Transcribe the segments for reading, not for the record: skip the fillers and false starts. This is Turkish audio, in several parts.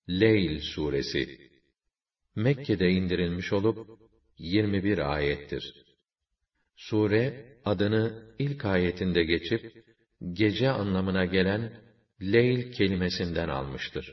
Leyl suresi Mekke'de indirilmiş olup 21 ayettir. Sure adını ilk ayetinde geçip gece anlamına gelen Leyl kelimesinden almıştır.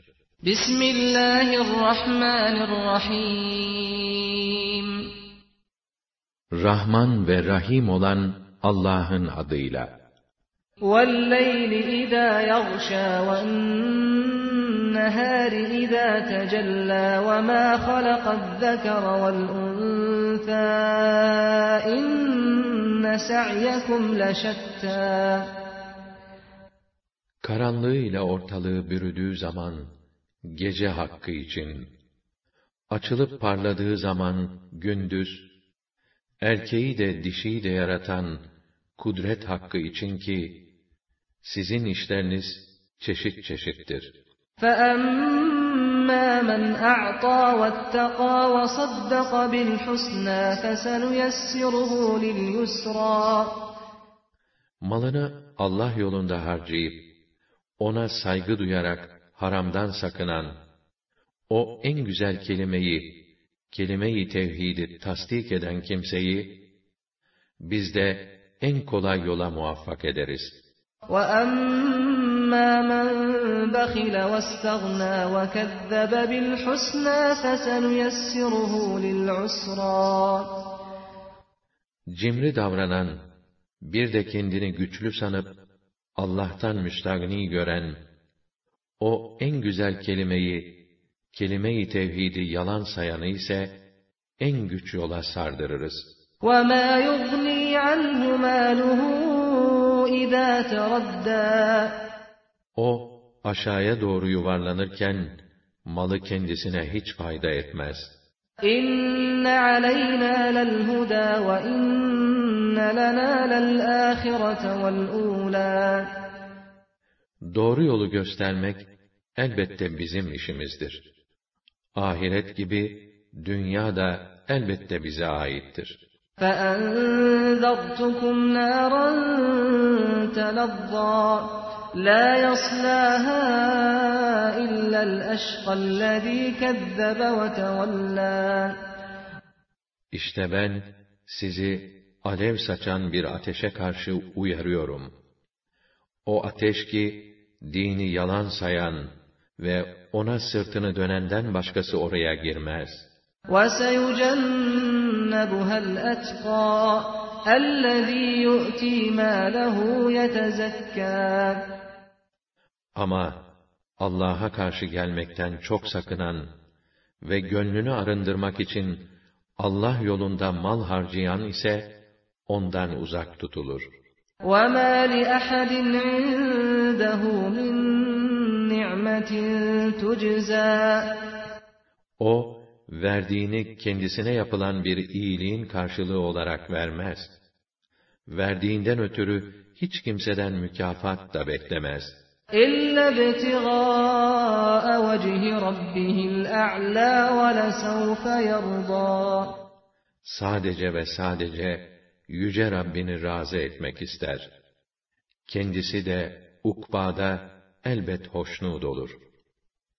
Bismillahirrahmanirrahim. Rahman ve Rahim olan Allah'ın adıyla. وَاللَّيْلِ إِذَا يَغْشَى وَالنَّهَارِ إِذَا تَجَلَّى وَمَا خَلَقَ الذَّكَرَ وَالْأُنثَى إِنَّ سَعْيَكُمْ لَشَتَّى. Karanlığıyla ortalığı bürüdüğü zaman gece hakkı için, açılıp parladığı zaman gündüz, erkeği de dişiyi de yaratan kudret hakkı için ki, sizin işleriniz çeşit çeşittir. فَأَمَّا مَنْ أَعْطَى وَاتَّقَى وَصَدَّقَ بِالْحُسْنَى فَسَنُيَسِّرُهُ لِلْيُسْرَى. Malını Allah yolunda harcayıp, ona saygı duyarak haramdan sakınan, o en güzel kelime-i tevhidi tasdik eden kimseyi, biz de en kolay yola muvaffak ederiz. وَأَمَّا مَنْ بَخِلَ وَاسْتَغْنَى وَكَذَّبَ بِالْحُسْنَى فَسَنُيَسِّرُهُ لِلْعُسْرَى. Cimri davranan, bir de kendini güçlü sanıp, Allah'tan müstagni gören, o en güzel kelime-i tevhidi yalan sayanı ise, en güç yola sardırırız. وَمَا يُغْنِي عَنْهُ مَالُهُ إِذَا تَرَدَّى. O, aşağıya doğru yuvarlanırken, malı kendisine hiç fayda etmez. إِنَّ عَلَيْنَا لَلْهُدَى وَإِنَّ لَنَا لَلْآخِرَةَ وَالْأُولَى. Doğru yolu göstermek, elbette bizim işimizdir. Ahiret gibi, dünya da elbette bize aittir. فَأَنذَرْتُكُمْ نَارًا تَلَظَّى لَا يَصْلَاهَا إِلَّا الْأَشْقَى الَّذ۪ي كَذَّبَ وَتَوَلَّى. İşte ben, sizi alev saçan bir ateşe karşı uyarıyorum. O ateş ki, dini yalan sayan ve ona sırtını dönenden başkası oraya girmez. وَسَيُجَنَّبُهَا الْأَتْقَى الَّذ۪ي يُؤْتِي مَالَهُ يَتَزَكَّى. Ama Allah'a karşı gelmekten çok sakınan ve gönlünü arındırmak için Allah yolunda mal harcayan ise ondan uzak tutulur. وَمَا لِأَحَدٍ عِندَهُ مِنْ نِعْمَةٍ تُجْزَى. O, verdiğini kendisine yapılan bir iyiliğin karşılığı olarak vermez. Verdiğinden ötürü hiç kimseden mükafat da beklemez. إِلَّا ابْتِغَاءَ وَجْهِ رَبِّهِ الْأَعْلَى وَلَسَوْفَ يَرْضَى. Sadece ve sadece Yüce Rabbini razı etmek ister. Kendisi de ukbada elbet hoşnut olur.